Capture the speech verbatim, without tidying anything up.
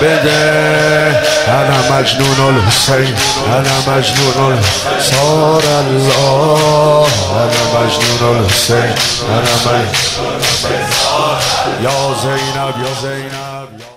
بده. انا مجنون الحسین، انا مجنون ال- صار الله، انا مجنون الحسین، انا مجنون. یا زینب یا زینب.